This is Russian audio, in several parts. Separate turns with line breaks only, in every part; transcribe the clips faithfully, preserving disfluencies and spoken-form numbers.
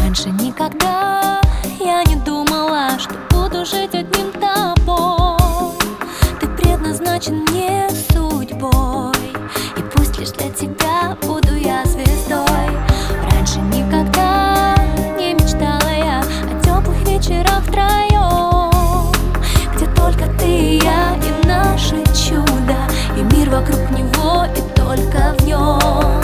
Раньше никогда я не думала, что буду жить одним тобой. Ты предназначен мне судьбой, и пусть лишь для тебя буду я звездой. Раньше никогда не мечтала я о теплых вечерах втроем, где только ты и я, и наше чудо, и мир вокруг него, и только в нем.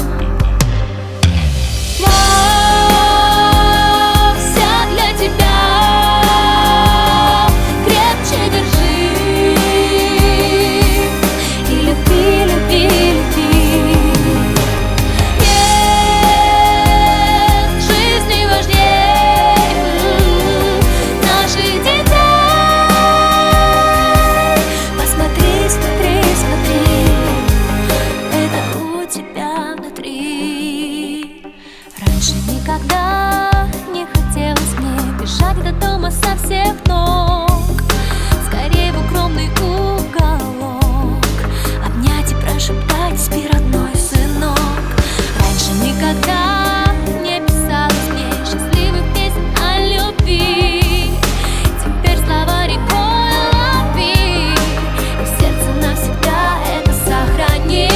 Никогда не хотелось мне бежать до дома со всех ног, скорее в укромный уголок обнять и прошептать: спи, родной сынок. Раньше никогда не писалось мне счастливых песен о любви. Теперь слова рекой лови, и в сердце навсегда это сохрани.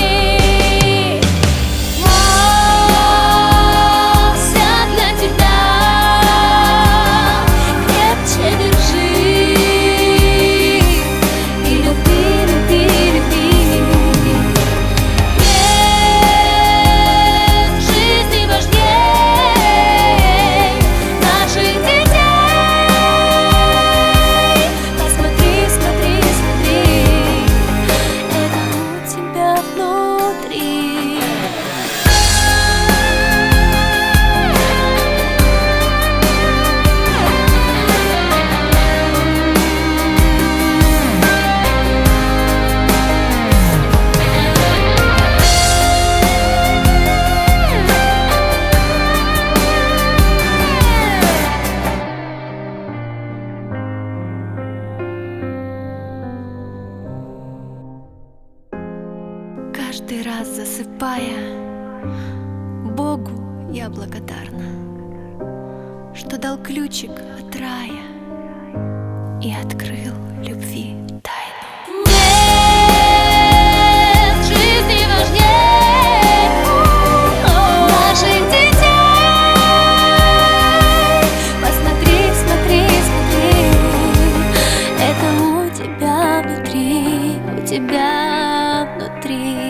Каждый раз засыпая, Богу я благодарна, что дал ключик от рая и открыл любви тайну. Нет в жизни важнее наших детей. Посмотри, смотри, смотри, это у тебя внутри, у тебя внутри.